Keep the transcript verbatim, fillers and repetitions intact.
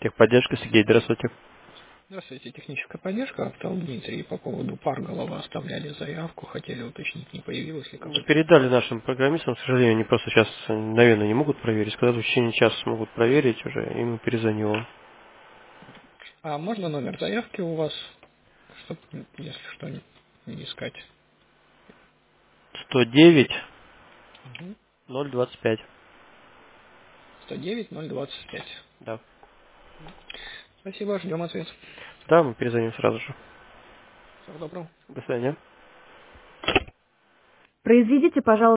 Техподдержка, Сергей, здравствуйте. Здравствуйте, техническая поддержка, автор Дмитрий. По поводу пар голова оставляли заявку, хотели уточнить, не появилось ли Ну, какой-то... передали нашим программистам, к сожалению, они просто сейчас, наверное, не могут проверить. Когда в течение часа смогут проверить уже, и мы перезвоним вам. А можно номер заявки у вас, чтобы, если что, не, не искать? сто девять Угу. ноль двадцать пять. сто девять ноль двадцать пять. Да. Спасибо, ждем ответ. Да, мы перезвоним сразу же. Всего доброго. До свидания. Произведите, пожалуйста,